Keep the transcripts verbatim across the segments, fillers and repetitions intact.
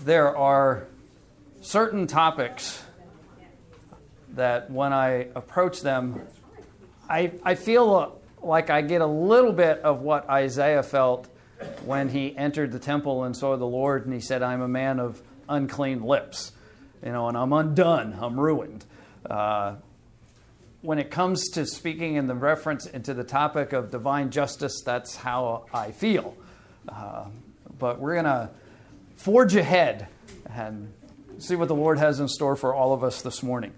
there are certain topics that when I approach them, I, I feel like I get a little bit of what Isaiah felt when he entered the temple and saw the Lord, and he said, I'm a man of unclean lips, you know, and I'm undone, I'm ruined. Uh, when it comes to speaking in the reference into the topic of divine justice, that's how I feel. Uh, but we're going to forge ahead and see what the Lord has in store for all of us this morning.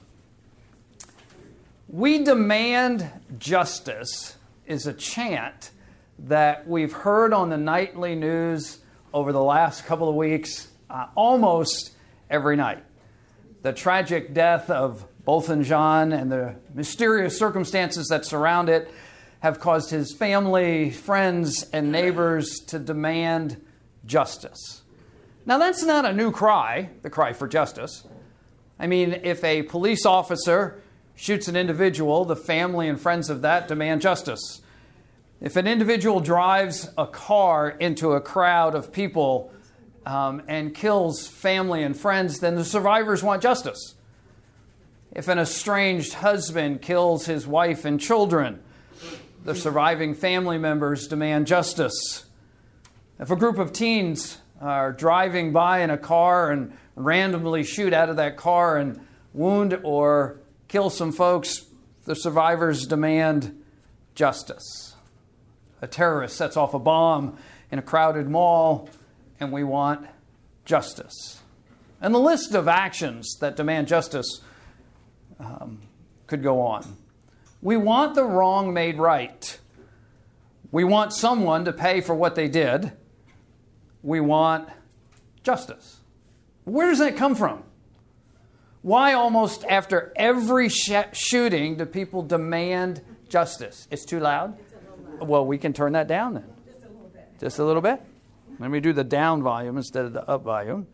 We demand justice is a chant that we've heard on the nightly news over the last couple of weeks, uh, almost every night. The tragic death of Bolton John and the mysterious circumstances that surround it have caused his family, friends, and neighbors to demand justice. Now, that's not a new cry, the cry for justice. I mean, if a police officer shoots an individual, the family and friends of that demand justice. If an individual drives a car into a crowd of people um, and kills family and friends, then the survivors want justice. If an estranged husband kills his wife and children, the surviving family members demand justice. If a group of teens are driving by in a car and randomly shoot out of that car and wound or kill some folks, the survivors demand justice. A terrorist sets off a bomb in a crowded mall, and we want justice. And the list of actions that demand justice um, could go on. We want the wrong made right. We want someone to pay for what they did. We want justice. Where does that come from? Why almost after every sh- shooting do people demand justice? It's too loud? It's a little loud. Well, we can turn that down then. Just a little bit. Just a little bit? Let me do the down volume instead of the up volume.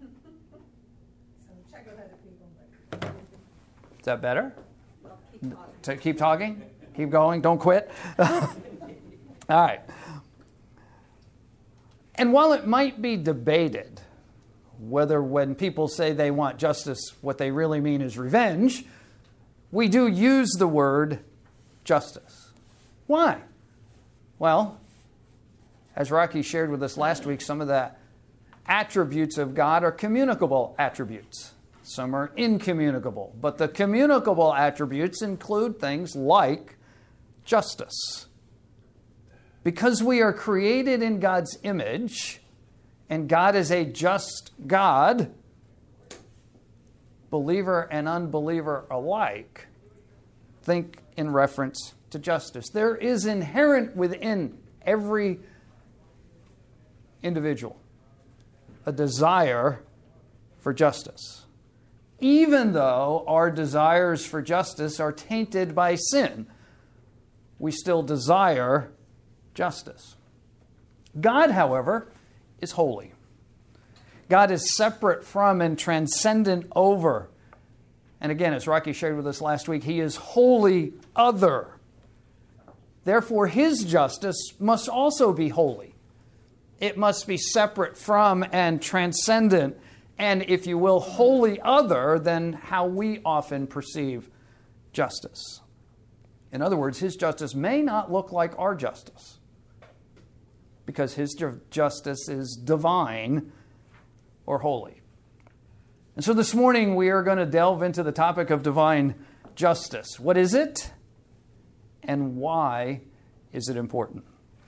So check with other people. But Is that better? I'll keep talking. To keep talking? Keep going? Don't quit? All right. And while it might be debated whether when people say they want justice, what they really mean is revenge, we do use the word justice. Why? Well, as Rocky shared with us last week, some of the attributes of God are communicable attributes. Some are incommunicable. But the communicable attributes include things like justice. Because we are created in God's image, and God is a just God, believer and unbeliever alike think in reference to justice. There is inherent within every individual a desire for justice. Even though our desires for justice are tainted by sin, we still desire justice. God, however, is holy. God is separate from and transcendent over. And again, as Rocky shared with us last week, He is wholly other. Therefore, His justice must also be holy. It must be separate from and transcendent, and, if you will, wholly other than how we often perceive justice. In other words, His justice may not look like our justice, because His ju- justice is divine or holy. And so this morning we are going to delve into the topic of divine justice. What is it? And why is it important?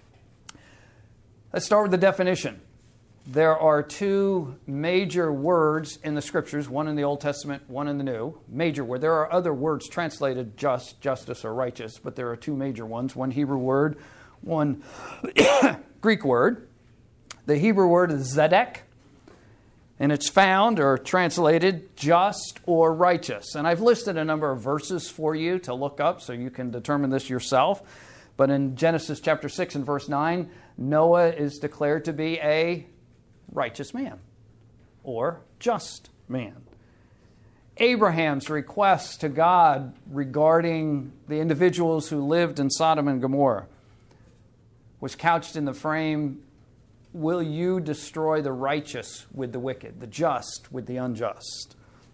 Let's start with the definition. There are two major words in the Scriptures, one in the Old Testament, one in the New. Major word. There are other words translated just, justice, or righteous, but there are two major ones, one Hebrew word, one Greek word. The Hebrew word is zedek, and it's found or translated just or righteous. And I've listed a number of verses for you to look up so you can determine this yourself. But in Genesis chapter six and verse nine, Noah is declared to be a righteous man or just man. Abraham's request to God regarding the individuals who lived in Sodom and Gomorrah was couched in the frame will you destroy the righteous with the wicked, the just with the unjust?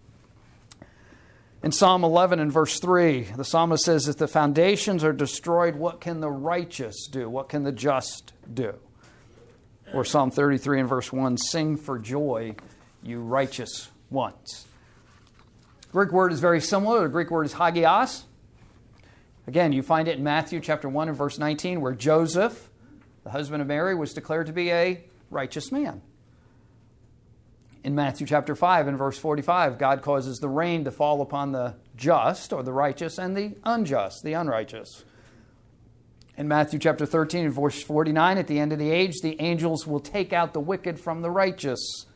In Psalm eleven and verse three, the psalmist says, if the foundations are destroyed, what can the righteous do? What can the just do? Or Psalm thirty-three and verse one, sing for joy, you righteous ones. The Greek word is very similar. The Greek word is hagios. Again, you find it in Matthew chapter one and verse nineteen, where Joseph, the husband of Mary, was declared to be a righteous man. In Matthew chapter five and verse forty-five, God causes the rain to fall upon the just, or the righteous, and the unjust, the unrighteous. In Matthew chapter thirteen and verse forty-nine, at the end of the age, the angels will take out the wicked from the righteous.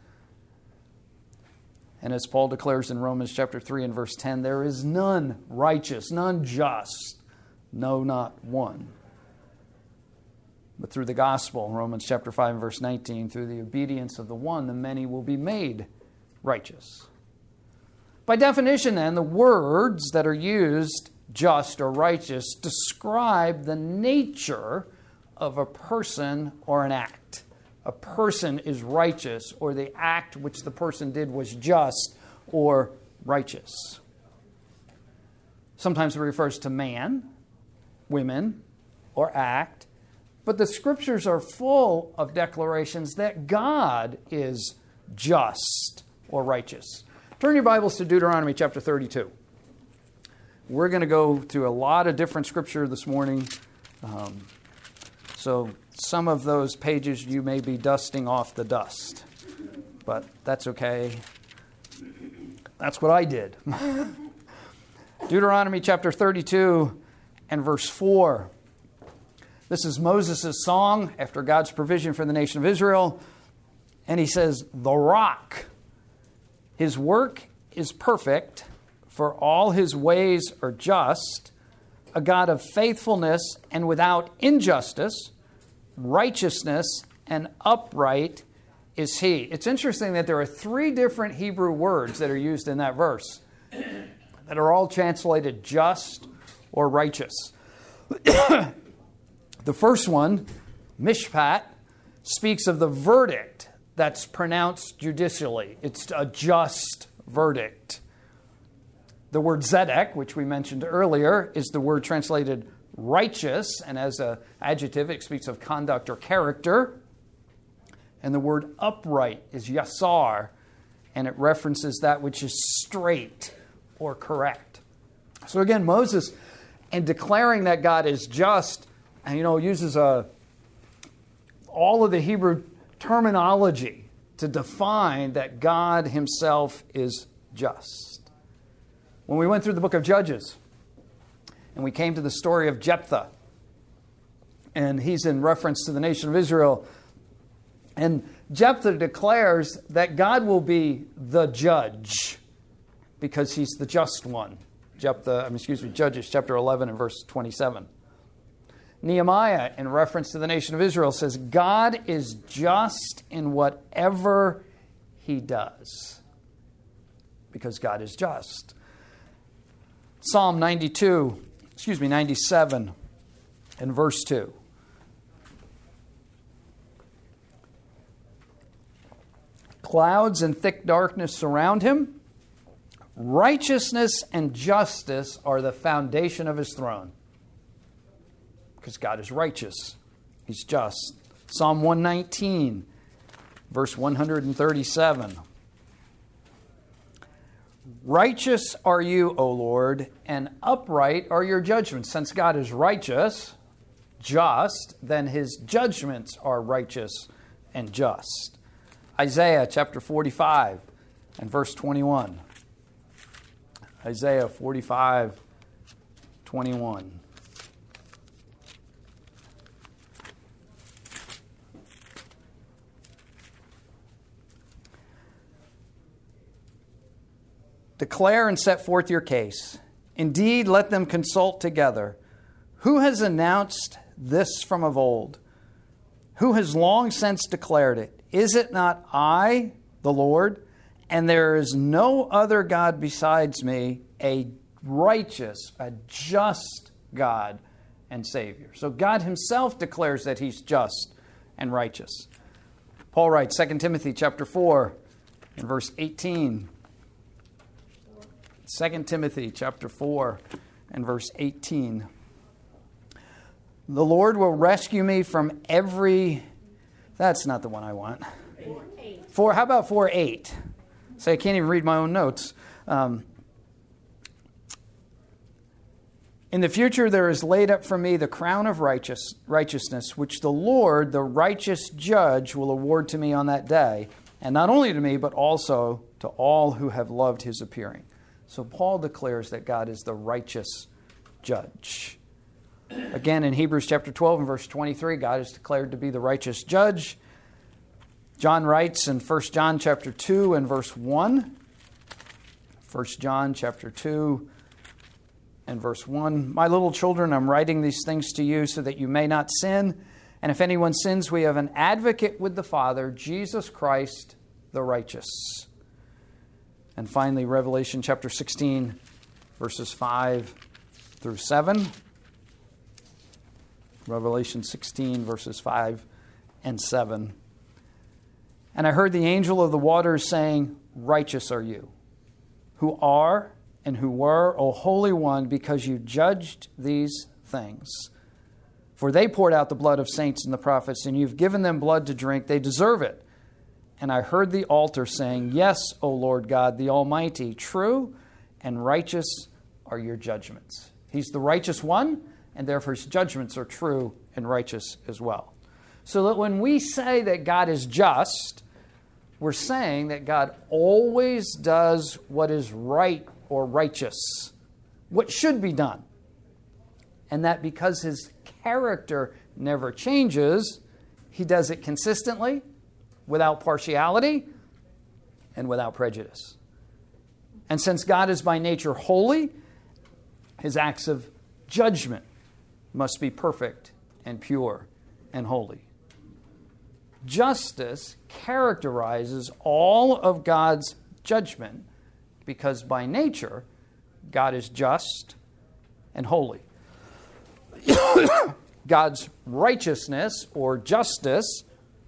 And as Paul declares in Romans chapter three and verse ten, there is none righteous, none just, no, not one. But through the gospel, Romans chapter five and verse nineteen, through the obedience of the one, the many will be made righteous. By definition, then, the words that are used, just or righteous, describe the nature of a person or an act. A person is righteous, or the act which the person did was just or righteous. Sometimes it refers to man, women, or act. But the Scriptures are full of declarations that God is just or righteous. Turn your Bibles to Deuteronomy chapter thirty-two. We're going to go through a lot of different Scripture this morning. Um, so some of those pages you may be dusting off the dust. But that's okay. That's what I did. Deuteronomy chapter thirty-two and verse four. This is Moses' song after God's provision for the nation of Israel. And he says, the rock, his work is perfect, for all his ways are just, a God of faithfulness and without injustice, righteousness and upright is he. It's interesting that there are three different Hebrew words that are used in that verse that are all translated just or righteous. The first one, mishpat, speaks of the verdict that's pronounced judicially. It's a just verdict. The word zedek, which we mentioned earlier, is the word translated righteous, and as an adjective, it speaks of conduct or character. And the word upright is yasar, and it references that which is straight or correct. So again, Moses, in declaring that God is just, and, you know, uses a, all of the Hebrew terminology to define that God himself is just. When we went through the book of Judges, and we came to the story of Jephthah, and he's in reference to the nation of Israel, and Jephthah declares that God will be the judge because he's the just one. Jephthah, I mean, excuse me, Judges chapter eleven and verse twenty-seven. Nehemiah, in reference to the nation of Israel, says, God is just in whatever he does, because God is just. Psalm ninety-two, excuse me, ninety-seven and verse two. Clouds and thick darkness surround him. Righteousness and justice are the foundation of his throne. Because God is righteous. He's just. Psalm one nineteen, verse one thirty-seven. Righteous are you, O Lord, and upright are your judgments. Since God is righteous, just, then his judgments are righteous and just. Isaiah chapter forty-five and verse twenty-one. Isaiah forty-five, twenty-one. Declare and set forth your case. Indeed, let them consult together. Who has announced this from of old? Who has long since declared it? Is it not I, the Lord? And there is no other God besides me, a righteous, a just God and Savior. So God himself declares that he's just and righteous. Paul writes, Second Timothy chapter four and verse eighteen. Second Timothy chapter four and verse eighteen. The Lord will rescue me from every... That's not the one I want. Four, eight. Four, how about four, eight? So I can't even read my own notes. Um, In the future there is laid up for me the crown of righteous, righteousness, which the Lord, the righteous judge, will award to me on that day. And not only to me, but also to all who have loved his appearing. So Paul declares that God is the righteous judge. Again, in Hebrews chapter twelve and verse twenty-three, God is declared to be the righteous judge. John writes in First John chapter two and verse one. First John chapter two and verse one. My little children, I'm writing these things to you so that you may not sin. And if anyone sins, we have an advocate with the Father, Jesus Christ the righteous. And finally, Revelation chapter sixteen, verses five through seven. Revelation sixteen, verses five and seven. And I heard the angel of the waters saying, righteous are you, who are and who were, O Holy One, because you judged these things. For they poured out the blood of saints and the prophets, and you've given them blood to drink. They deserve it. And I heard the altar saying, yes, O Lord God, the Almighty, true and righteous are your judgments. He's the righteous one, and therefore his judgments are true and righteous as well. So that when we say that God is just, we're saying that God always does what is right or righteous, what should be done. And that because his character never changes, he does it consistently, without partiality, and without prejudice. And since God is by nature holy, his acts of judgment must be perfect and pure and holy. Justice characterizes all of God's judgment because by nature, God is just and holy. God's righteousness or justice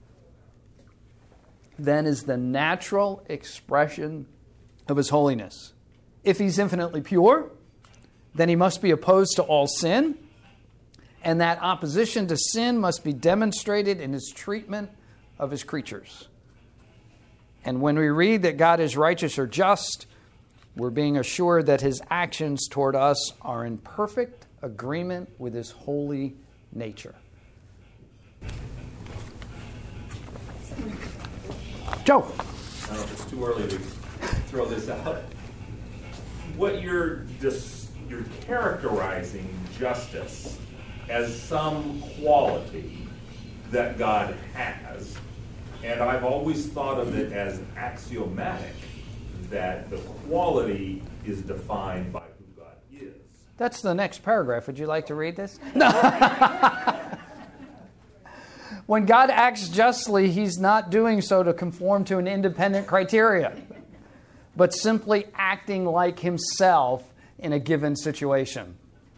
then is the natural expression of his holiness. If he's infinitely pure, then he must be opposed to all sin, and that opposition to sin must be demonstrated in his treatment of his creatures. And when we read that God is righteous or just, we're being assured that his actions toward us are in perfect agreement with his holy nature. Joe. I don't know if it's too early to throw this out. What you're dis- you're characterizing justice as some quality that God has, and I've always thought of it as axiomatic that the quality is defined by who God is. That's the next paragraph. Would you like to read this? When God acts justly, he's not doing so to conform to an independent criteria, but simply acting like himself in a given situation.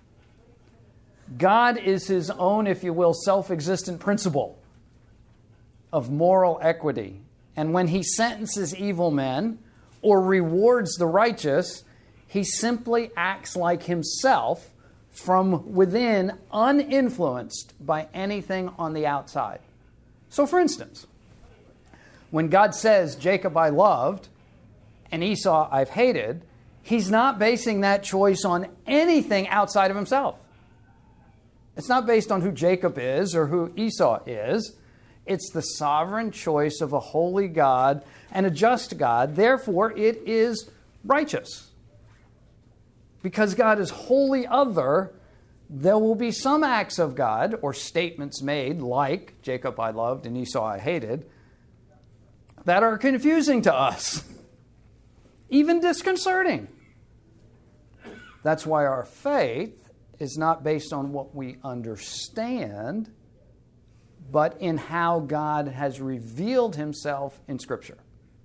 God is his own, if you will, self-existent principle of moral equity. And when he sentences evil men or rewards the righteous, he simply acts like himself from within, uninfluenced by anything on the outside. So for instance, when God says, Jacob I loved and Esau I've hated, he's not basing that choice on anything outside of himself. It's not based on who Jacob is or who Esau is. It's the sovereign choice of a holy God and a just God. Therefore, it is righteous. Because God is wholly other, there will be some acts of God or statements made like Jacob I loved and Esau I hated that are confusing to us, even disconcerting. That's why our faith is not based on what we understand, but in how God has revealed himself in Scripture.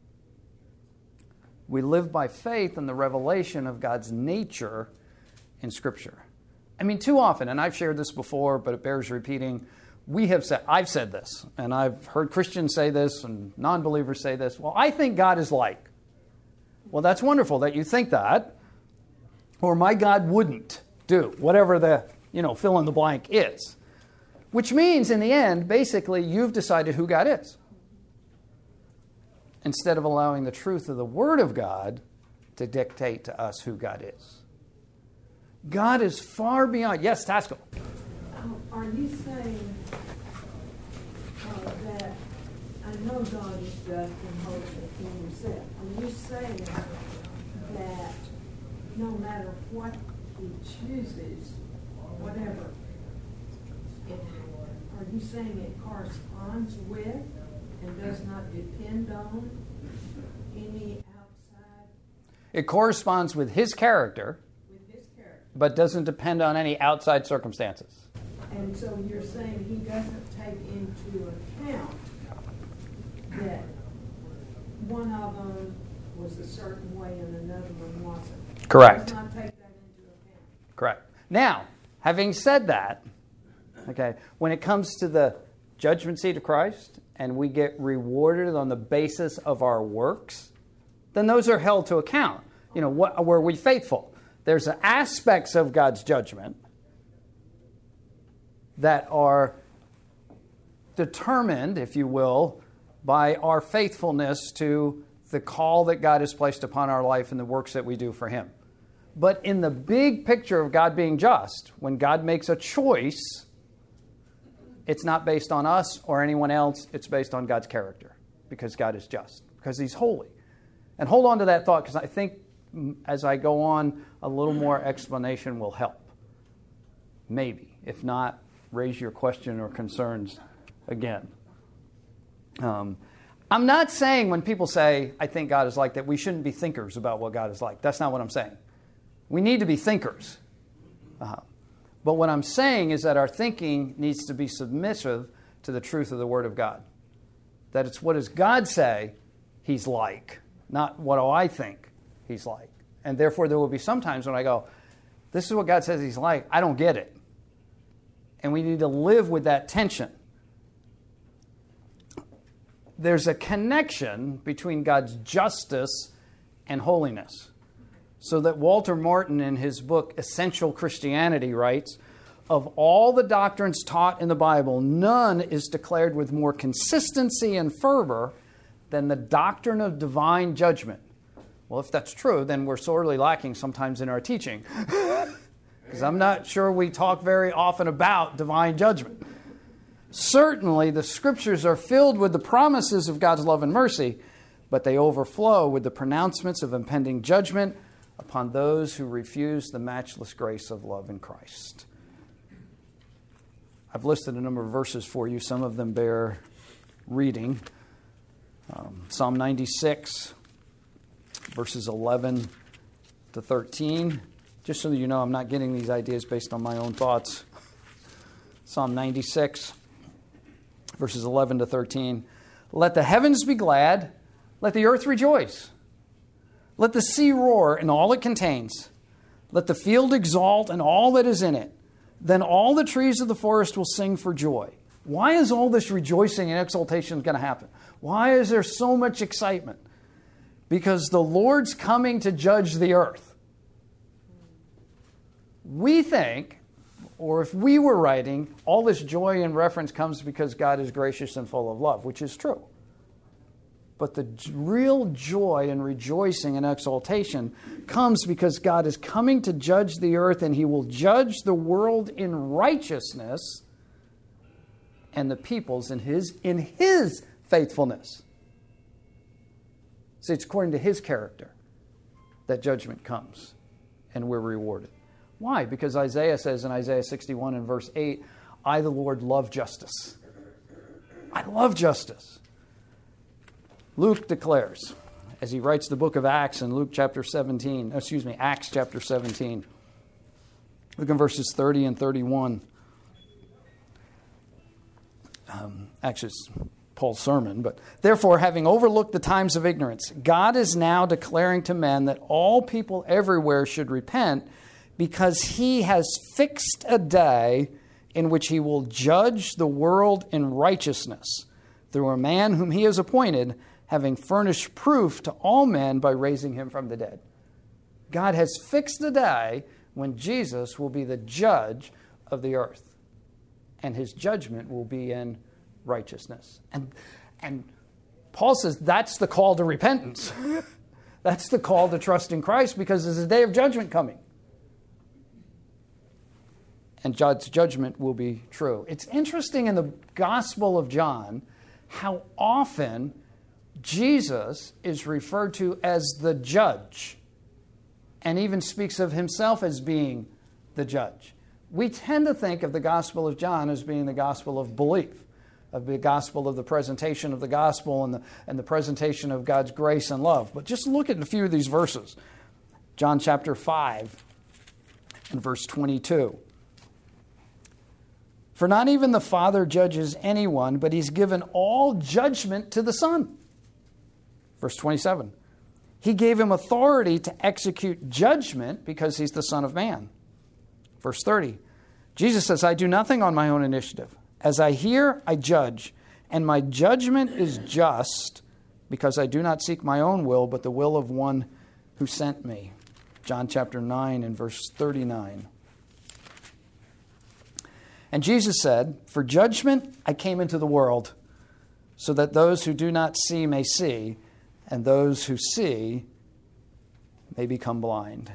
We live by faith in the revelation of God's nature in Scripture. I mean, too often, and I've shared this before, but it bears repeating, we have said, I've said this, and I've heard Christians say this and non-believers say this. Well, I think God is like. Well, that's wonderful that you think that. Or my God wouldn't do whatever the, you know, fill in the blank is. Which means in the end, basically, you've decided who God is. Instead of allowing the truth of the Word of God to dictate to us who God is. God is far beyond. Yes, Taskell. Are you saying uh, that, I know God is just and holy in himself. Are you saying that no matter what he chooses, whatever, it, are you saying it corresponds with and does not depend on any outside? It corresponds with his character, With his character. but doesn't depend on any outside circumstances. And so you're saying he doesn't take into account that one of them was a certain way and another one wasn't. Correct. Does not take that into account. Correct. Now, having said that, okay, when it comes to the judgment seat of Christ and we get rewarded on the basis of our works, then those are held to account. You know, what, were we faithful? There's aspects of God's judgment that are determined, if you will, by our faithfulness to the call that God has placed upon our life and the works that we do for Him. But in the big picture of God being just, when God makes a choice, it's not based on us or anyone else. It's based on God's character, because God is just, because He's holy. And hold on to that thought, because I think as I go on, a little more explanation will help. Maybe. If not, raise your question or concerns again. Um, I'm not saying when people say, I think God is like that, we shouldn't be thinkers about what God is like. That's not what I'm saying. We need to be thinkers. Uh, but what I'm saying is that our thinking needs to be submissive to the truth of the Word of God. That it's what does God say He's like, not what do I think He's like. And therefore there will be some times when I go, this is what God says He's like, I don't get it. And we need to live with that tension. There's a connection between God's justice and holiness. So that Walter Martin in his book Essential Christianity writes, of all the doctrines taught in the Bible, none is declared with more consistency and fervor than the doctrine of divine judgment. Well, if that's true, then we're sorely lacking sometimes in our teaching. Because I'm not sure we talk very often about divine judgment. Certainly, the Scriptures are filled with the promises of God's love and mercy, but they overflow with the pronouncements of impending judgment upon those who refuse the matchless grace of love in Christ. I've listed a number of verses for you. Some of them bear reading. Um, Psalm ninety-six, verses eleven to thirteen. Just so that you know, I'm not getting these ideas based on my own thoughts. Psalm ninety-six, verses eleven to thirteen. Let the heavens be glad, let the earth rejoice. Let the sea roar and all it contains. Let the field exult and all that is in it. Then all the trees of the forest will sing for joy. Why is all this rejoicing and exultation going to happen? Why is there so much excitement? Because the Lord's coming to judge the earth. We think, or if we were writing, all this joy and reference comes because God is gracious and full of love, which is true. But the real joy and rejoicing and exaltation comes because God is coming to judge the earth, and He will judge the world in righteousness and the peoples in His, in His faithfulness. See, it's according to His character that judgment comes and we're rewarded. Why? Because Isaiah says in Isaiah sixty-one and verse eight, I, the Lord, love justice. I love justice. Luke declares, as he writes the book of Acts in Luke chapter seventeen, excuse me, Acts chapter seventeen. Look in verses thirty and thirty-one. Um, actually, it's Paul's sermon, but therefore, having overlooked the times of ignorance, God is now declaring to men that all people everywhere should repent, because He has fixed a day in which he will judge the world in righteousness through a man whom he has appointed, having furnished proof to all men by raising him from the dead. God has fixed the day when Jesus will be the judge of the earth, and his judgment will be in righteousness. And, and Paul says that's the call to repentance. That's the call to trust in Christ, because there's a day of judgment coming. And God's judgment will be true. It's interesting in the Gospel of John how often Jesus is referred to as the judge, and even speaks of himself as being the judge. We tend to think of the Gospel of John as being the gospel of belief, of the gospel of the presentation of the gospel and the, and the presentation of God's grace and love. But just look at a few of these verses. John chapter five and verse twenty-two. For not even the Father judges anyone, but he's given all judgment to the Son. Verse twenty-seven. He gave him authority to execute judgment because he's the Son of Man. Verse thirty. Jesus says, I do nothing on my own initiative. As I hear, I judge, and my judgment is just, because I do not seek my own will, but the will of one who sent me. John chapter nine and verse thirty-nine. And Jesus said, for judgment I came into the world, so that those who do not see may see, and those who see may become blind.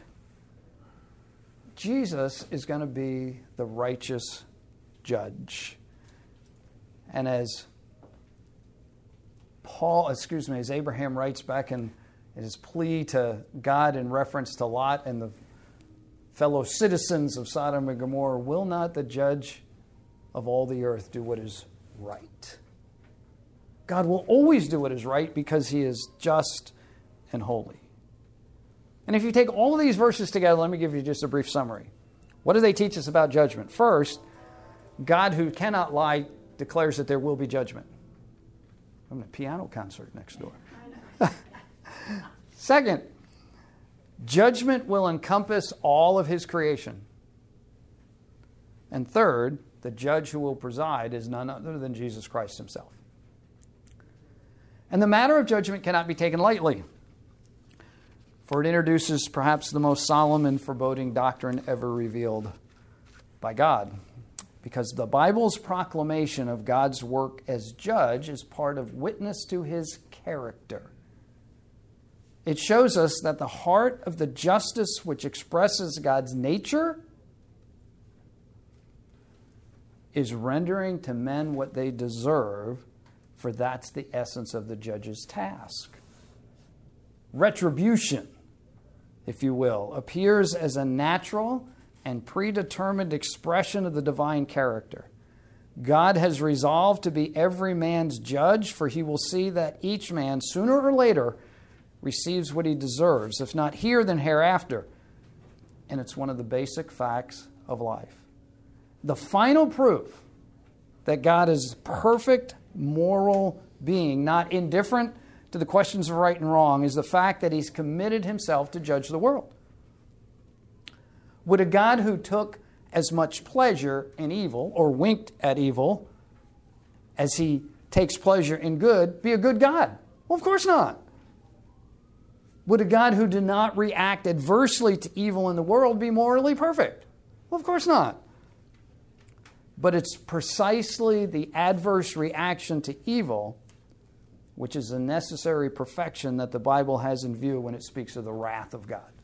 Jesus is going to be the righteous judge. And as Paul, excuse me, as Abraham writes back in, in his plea to God in reference to Lot and the fellow citizens of Sodom and Gomorrah, will not the judge of all the earth do what is right? God will always do what is right because he is just and holy. And if you take all of these verses together, let me give you just a brief summary. What do they teach us about judgment? First, God, who cannot lie, declares that there will be judgment. I'm at a piano concert next door. Second, judgment will encompass all of his creation. And third, the judge who will preside is none other than Jesus Christ himself. And the matter of judgment cannot be taken lightly, for it introduces perhaps the most solemn and foreboding doctrine ever revealed by God. Because the Bible's proclamation of God's work as judge is part of witness to his character. It shows us that the heart of the justice which expresses God's nature is rendering to men what they deserve, for that's the essence of the judge's task. Retribution, if you will, appears as a natural and predetermined expression of the divine character. God has resolved to be every man's judge, for he will see that each man, sooner or later, receives what he deserves, if not here, then hereafter. And it's one of the basic facts of life. The final proof that God is perfect moral being, not indifferent to the questions of right and wrong, is the fact that he's committed himself to judge the world. Would a God who took as much pleasure in evil, or winked at evil, as he takes pleasure in good, be a good God? Well, of course not. Would a God who did not react adversely to evil in the world be morally perfect? Well, of course not. But it's precisely the adverse reaction to evil which is a necessary perfection that the Bible has in view when it speaks of the wrath of God.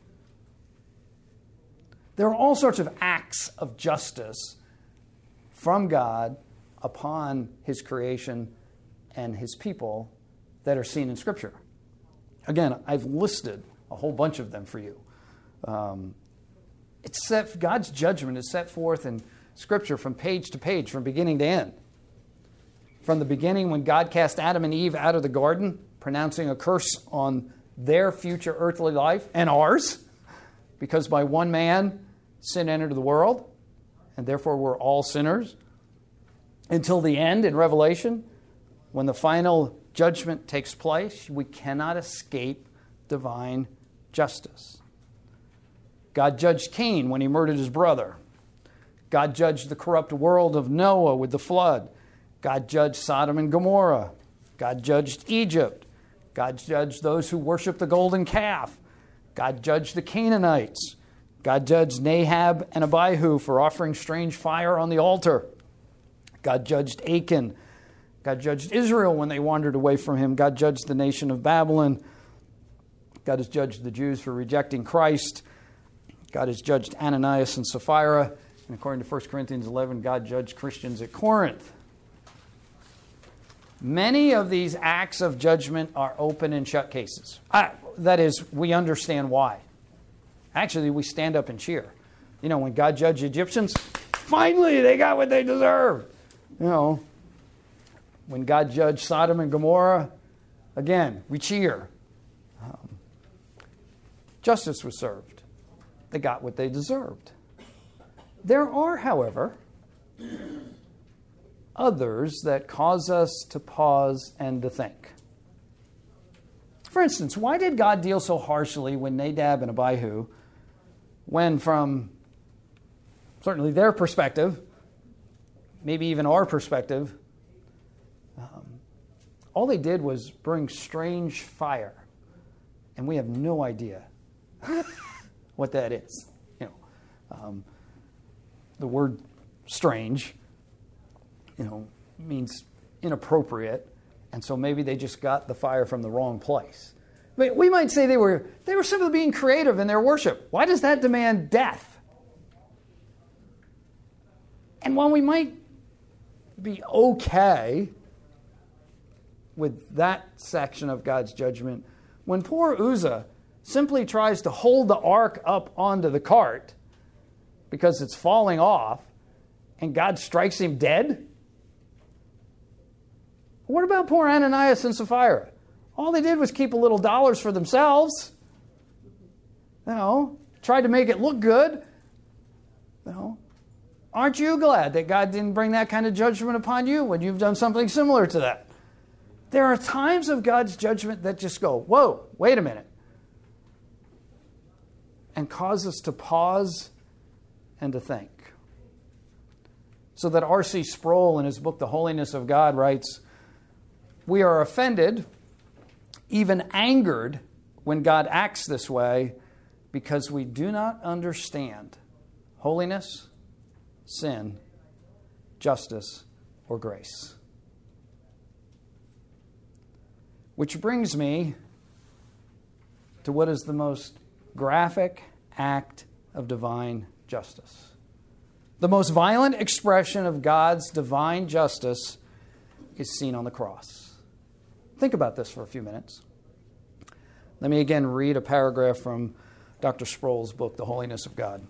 There are all sorts of acts of justice from God upon his creation and his people that are seen in Scripture. Again, I've listed a whole bunch of them for you. Um, it's set, God's judgment is set forth in Scripture from page to page, from beginning to end. From the beginning, when God cast Adam and Eve out of the garden, pronouncing a curse on their future earthly life and ours, because by one man sin entered the world, and therefore we're all sinners, until the end in Revelation, when the final judgment takes place, we cannot escape divine justice. God judged Cain when he murdered his brother. God judged the corrupt world of Noah with the flood. God judged Sodom and Gomorrah. God judged Egypt. God judged those who worship the golden calf. God judged the Canaanites. God judged Nahab and Abihu for offering strange fire on the altar. God judged Achan. God judged Israel when they wandered away from him. God judged the nation of Babylon. God has judged the Jews for rejecting Christ. God has judged Ananias and Sapphira. And according to First Corinthians eleven, God judged Christians at Corinth. Many of these acts of judgment are open and shut cases. I, that is, we understand why. Actually, we stand up and cheer. You know, when God judged Egyptians, finally they got what they deserved. You know, when God judged Sodom and Gomorrah, again, we cheer. Um, justice was served. They got what they deserved. There are, however, others that cause us to pause and to think. For instance, why did God deal so harshly with Nadab and Abihu when, from certainly their perspective, maybe even our perspective, um, all they did was bring strange fire, and we have no idea what that is. You know, um, the word strange, you know, means inappropriate, and so maybe they just got the fire from the wrong place. But we might say they were they were simply being creative in their worship. Why does that demand death? And while we might be okay with that section of God's judgment, when poor Uzzah simply tries to hold the ark up onto the cart because it's falling off and God strikes him dead? What about poor Ananias and Sapphira? All they did was keep a little dollars for themselves. You know, tried to make it look good. You know, aren't you glad that God didn't bring that kind of judgment upon you when you've done something similar to that? There are times of God's judgment that just go, whoa, wait a minute, and cause us to pause and to think. So that R C Sproul in his book, The Holiness of God, writes, "We are offended, even angered, when God acts this way because we do not understand holiness, sin, justice, or grace." Which brings me to what is the most graphic act of divine justice. The most violent expression of God's divine justice is seen on the cross. Think about this for a few minutes. Let me again read a paragraph from Doctor Sproul's book, The Holiness of God.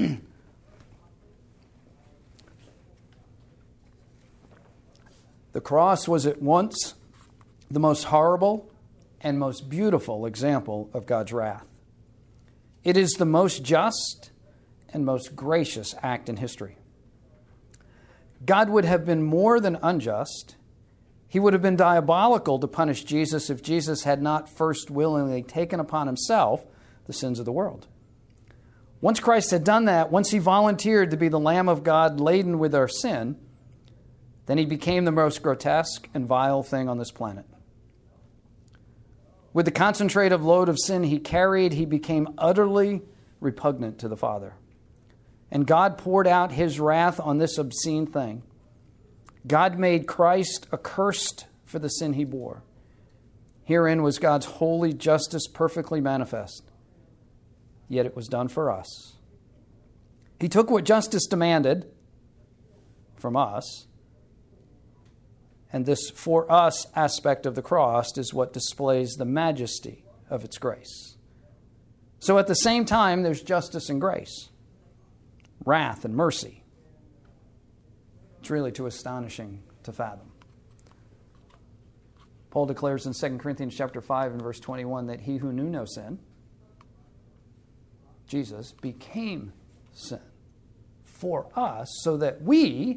The cross was at once the most horrible and most beautiful example of God's wrath. It is the most just and most gracious act in history. God would have been more than unjust. He would have been diabolical to punish Jesus if Jesus had not first willingly taken upon himself the sins of the world. Once Christ had done that, once he volunteered to be the Lamb of God laden with our sin, then he became the most grotesque and vile thing on this planet. With the concentrated load of sin he carried, he became utterly repugnant to the Father. And God poured out his wrath on this obscene thing. God made Christ accursed for the sin he bore. Herein was God's holy justice perfectly manifest. Yet it was done for us. He took what justice demanded from us, and this for us aspect of the cross is what displays the majesty of its grace. So at the same time, there's justice and grace, wrath and mercy. It's really too astonishing to fathom. Paul declares in Second Corinthians chapter five and verse twenty-one that he who knew no sin, Jesus, became sin for us so that we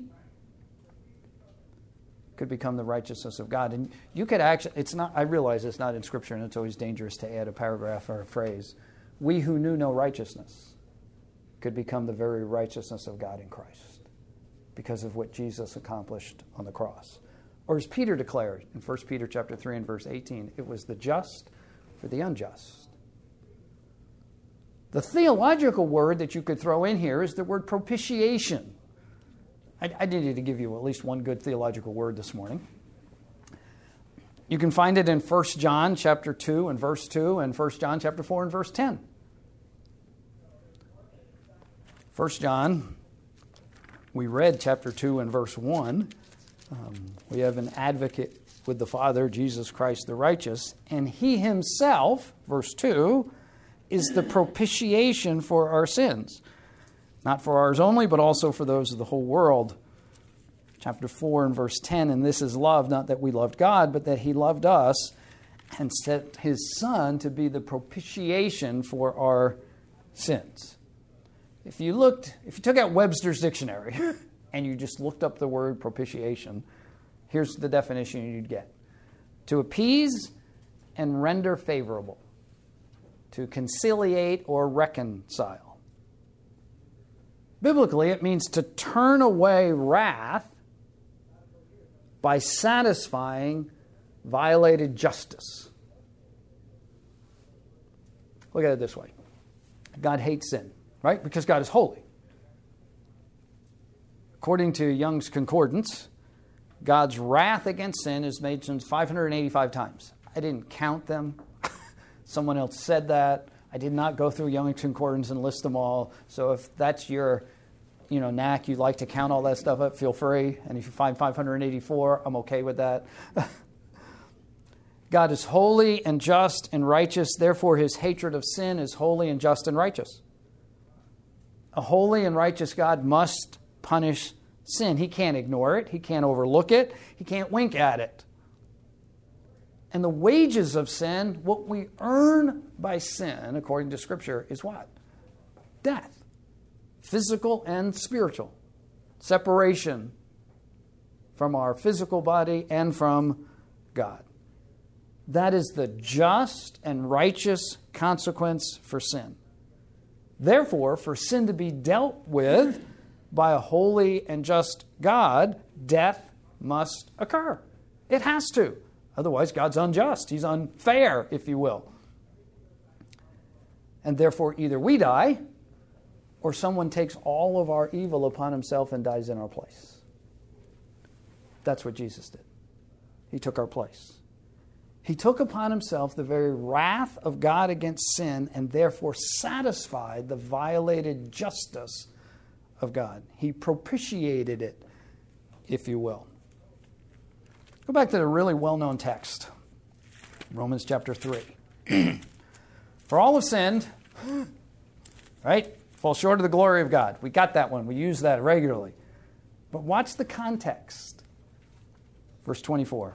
could become the righteousness of God. And you could actually, it's not, I realize it's not in Scripture and it's always dangerous to add a paragraph or a phrase. We who knew no righteousness could become the very righteousness of God in Christ. because of what Jesus accomplished on the cross. Or as Peter declared in First Peter chapter three and verse eighteen, it was the just for the unjust. The theological word that you could throw in here is the word propitiation. I, I needed to give you at least one good theological word this morning. You can find it in First John chapter two and verse two and First John chapter four and verse ten. First John, we read chapter two and verse one. Um, we have an advocate with the Father, Jesus Christ the righteous, and he himself, verse two, is the propitiation for our sins. Not for ours only, but also for those of the whole world. Chapter four and verse ten, and this is love, not that we loved God, but that he loved us and sent his Son to be the propitiation for our sins. If you looked, if you took out Webster's dictionary and you just looked up the word propitiation, here's the definition you'd get. To appease and render favorable. To conciliate or reconcile. Biblically, it means to turn away wrath by satisfying violated justice. Look at it this way. God hates sin, right? Because God is holy. According to Young's Concordance, God's wrath against sin is mentioned five hundred eighty-five times. I didn't count them. Someone else said that. I did not go through Young's Concordance and list them all. So if that's your, you know, knack, you like to count all that stuff up, feel free. And if you find five hundred eighty-four, I'm okay with that. God is holy and just and righteous. Therefore, his hatred of sin is holy and just and righteous. A holy and righteous God must punish sin. He can't ignore it. He can't overlook it. He can't wink at it. And the wages of sin, what we earn by sin, according to Scripture, is what? Death. Physical and spiritual. Separation from our physical body and from God. That is the just and righteous consequence for sin. Therefore, for sin to be dealt with by a holy and just God, death must occur. It has to. Otherwise, God's unjust. He's unfair, if you will. And therefore, either we die, or someone takes all of our evil upon himself and dies in our place. That's what Jesus did. He took our place. He took upon himself the very wrath of God against sin and therefore satisfied the violated justice of God. He propitiated it, if you will. Go back to the really well-known text, Romans chapter three. For all have sinned, right? Fall short of the glory of God. We got that one. We use that regularly. But watch the context. Verse twenty-four.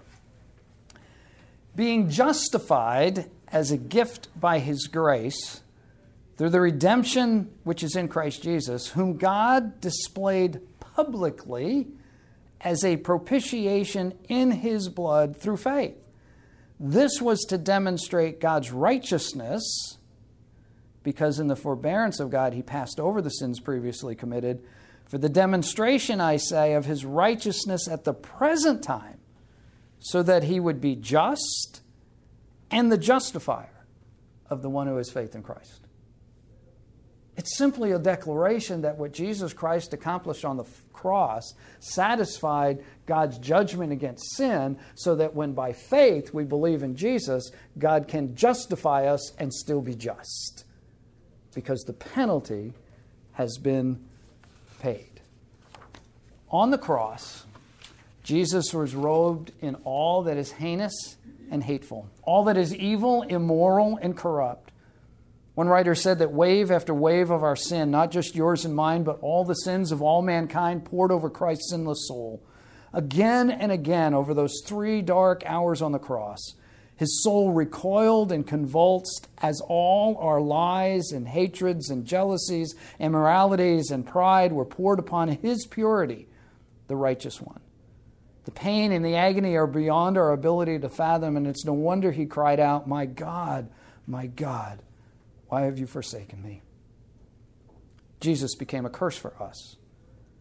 Being justified as a gift by his grace through the redemption which is in Christ Jesus, whom God displayed publicly as a propitiation in his blood through faith. This was to demonstrate God's righteousness, because in the forbearance of God he passed over the sins previously committed, for the demonstration, I say, of his righteousness at the present time, so that he would be just and the justifier of the one who has faith in Christ. It's simply a declaration that what Jesus Christ accomplished on the cross satisfied God's judgment against sin, so that when by faith we believe in Jesus, God can justify us and still be just, because the penalty has been paid. On the cross, Jesus was robed in all that is heinous and hateful, all that is evil, immoral, and corrupt. One writer said that wave after wave of our sin, not just yours and mine, but all the sins of all mankind, poured over Christ's sinless soul. Again and again, over those three dark hours on the cross, his soul recoiled and convulsed as all our lies and hatreds and jealousies, immoralities and pride were poured upon his purity, the righteous one. The pain and the agony are beyond our ability to fathom, and it's no wonder he cried out, "My God, my God, why have you forsaken me?" Jesus became a curse for us,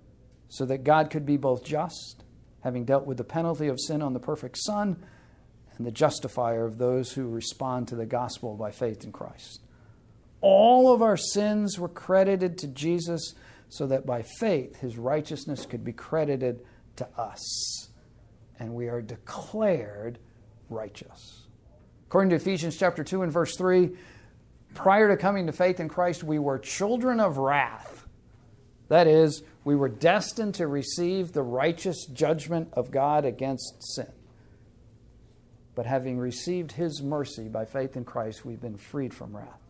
so that God could be both just, having dealt with the penalty of sin on the perfect Son, and the justifier of those who respond to the gospel by faith in Christ. All of our sins were credited to Jesus so that by faith his righteousness could be credited to us, and we are declared righteous. According to Ephesians chapter two and verse three, prior to coming to faith in Christ, we were children of wrath. That is, we were destined to receive the righteous judgment of God against sin. But having received his mercy by faith in Christ, we've been freed from wrath.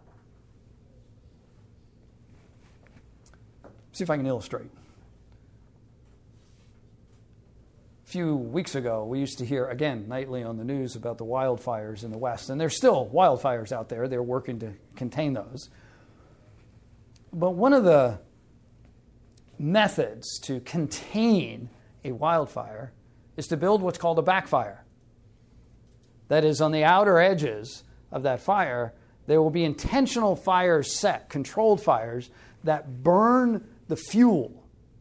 See if I can illustrate. A few weeks ago, we used to hear, again, nightly on the news about the wildfires in the West. And there's still wildfires out there. They're working to contain those. But one of the methods to contain a wildfire is to build what's called a backfire. That is, on the outer edges of that fire, there will be intentional fires set, controlled fires, that burn the fuel,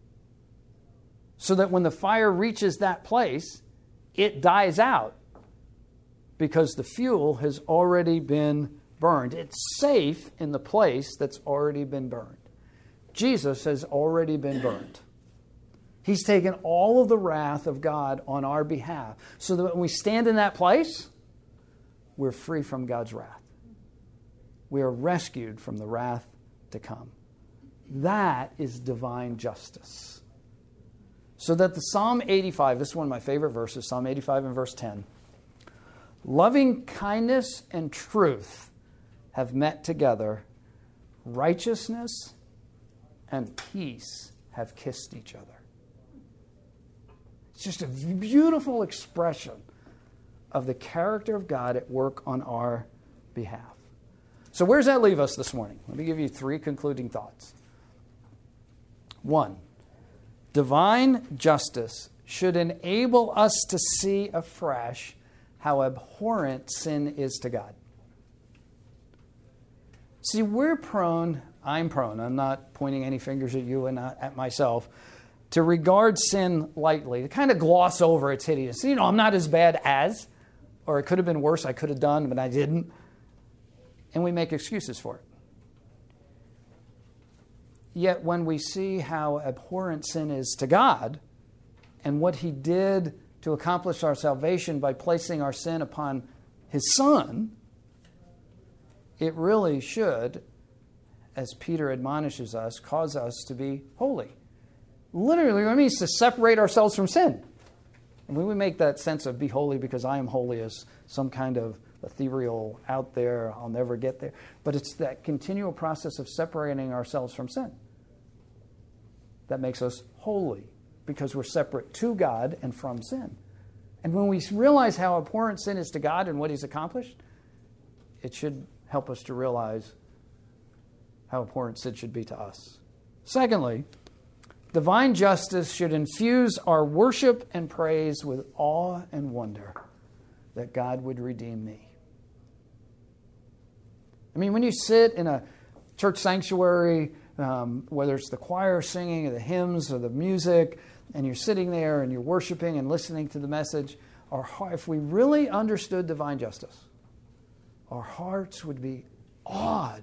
so that when the fire reaches that place, it dies out because the fuel has already been burned. It's safe in the place that's already been burned. Jesus has already been burned. He's taken all of the wrath of God on our behalf, so that when we stand in that place, we're free from God's wrath. We are rescued from the wrath to come. That is divine justice. So that the Psalm eighty-five, this is one of my favorite verses, Psalm eighty-five and verse ten. Loving kindness and truth have met together. Righteousness and peace have kissed each other. It's just a beautiful expression of the character of God at work on our behalf. So where does that leave us this morning? Let me give you three concluding thoughts. One, divine justice should enable us to see afresh how abhorrent sin is to God. See, we're prone, I'm prone, I'm not pointing any fingers at you and not at myself, to regard sin lightly, to kind of gloss over its hideousness. You know, I'm not as bad as, or it could have been worse, I could have done, but I didn't. And we make excuses for it. Yet when we see how abhorrent sin is to God and what he did to accomplish our salvation by placing our sin upon his Son, it really should, as Peter admonishes us, cause us to be holy. Literally, it means to separate ourselves from sin. And when we make that sense of be holy because I am holy as some kind of ethereal out there, I'll never get there. But it's that continual process of separating ourselves from sin that makes us holy, because we're separate to God and from sin. And when we realize how abhorrent sin is to God and what he's accomplished, it should help us to realize how abhorrent sin should be to us. Secondly, divine justice should infuse our worship and praise with awe and wonder that God would redeem me. I mean, when you sit in a church sanctuary, um, whether it's the choir singing or the hymns or the music, and you're sitting there and you're worshiping and listening to the message, our heart, if we really understood divine justice, our hearts would be awed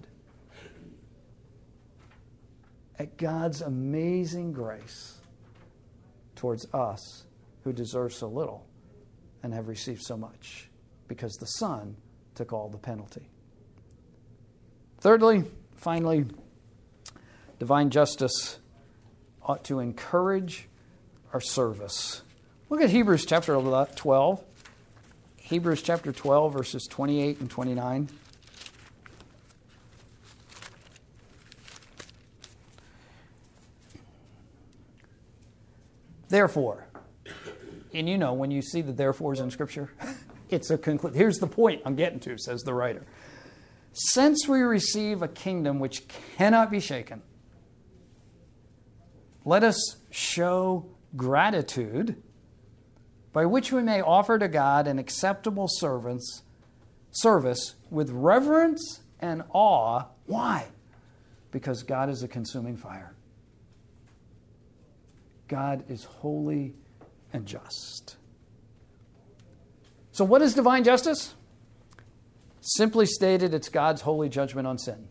at God's amazing grace towards us who deserve so little and have received so much, because the Son took all the penalty. Thirdly, finally, divine justice ought to encourage our service. Look at Hebrews chapter twelve. Hebrews chapter twelve, verses twenty-eight and twenty-nine. Therefore, and you know, when you see the therefores in Scripture, it's a conclusion. Here's the point I'm getting to, says the writer. Since we receive a kingdom which cannot be shaken, let us show gratitude by which we may offer to God an acceptable servants, service with reverence and awe. Why? Because God is a consuming fire. God is holy and just. So what is divine justice? Simply stated, it's God's holy judgment on sin.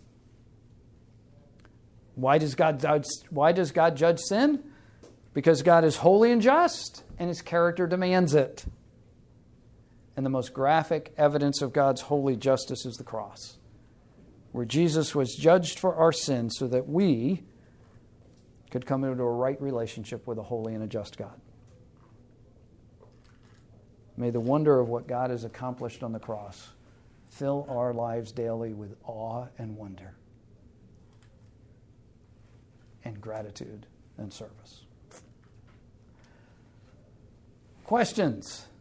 Why does God judge, why does God judge sin? Because God is holy and just, and His character demands it. And the most graphic evidence of God's holy justice is the cross, where Jesus was judged for our sins so that we could come into a right relationship with a holy and a just God. May the wonder of what God has accomplished on the cross fill our lives daily with awe and wonder and gratitude and service. Questions?